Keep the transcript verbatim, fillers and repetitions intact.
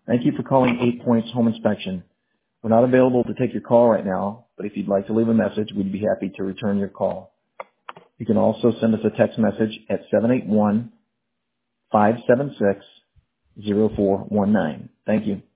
Thank you for calling Eight Points Home Inspection. We're not available to take your call right now, but if you'd like to leave a message, we'd be happy to return your call. You can also send us a text message at seven eight one, five seven six, zero four one nine. Thank you.